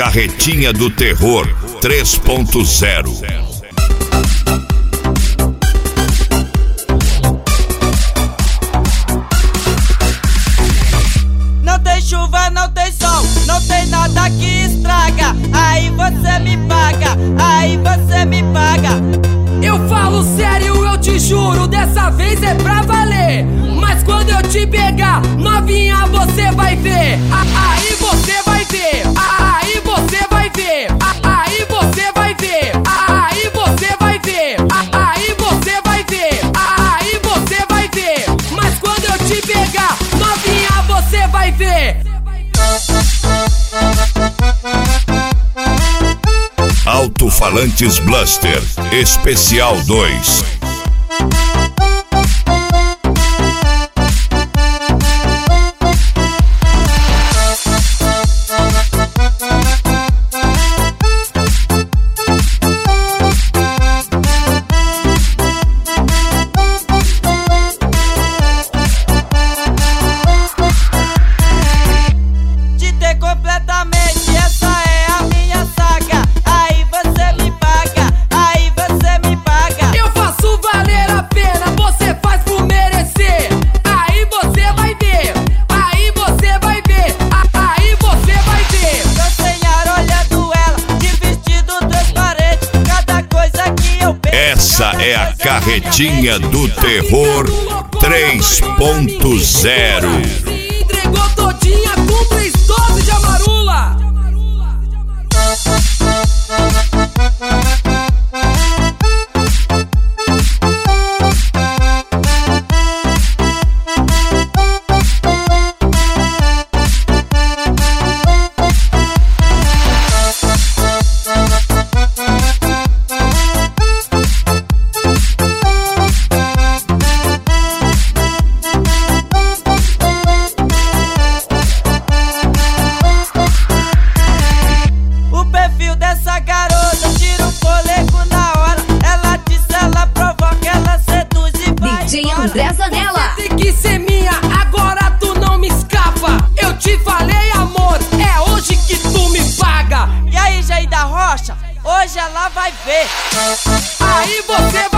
Carretinha do Terror 3.0. Não tem chuva, não tem sol, não tem nada que estraga. Aí você me paga, aí você me paga. Eu falo sério, eu te juro, dessa vez é pra valer. Mas quando eu te pegar, novinha, você vai ver. Aí você vai ver, aí você vai ver, aí você vai ver, aí você vai ver, aí você vai ver, aí você vai ver. Mas quando eu te pegar, novinha, você vai ver. Alto-falantes Blaster Especial 2. Te ter completamente, essa é a minha saga. Aí você me paga, aí você me paga. Eu faço valer a pena, você faz por merecer. Aí você vai ver, aí você vai ver, aí você vai ver. Tô sem ar olhando ela, de vestido transparente. Cada coisa que eu penso. Essa é a Carretinha do Terror 3.0. Se entregou todinha com 312 de amarula. O perfil dessa garota tira o fôlego na hora. Ela diz, ela provoca, ela seduz e vai DJ embora. André Zanella. Tem que ser minha, agora tu não me escapa. Eu te falei, amor, é hoje que tu me paga. E aí, Jair da Rocha, hoje ela vai ver. Aí você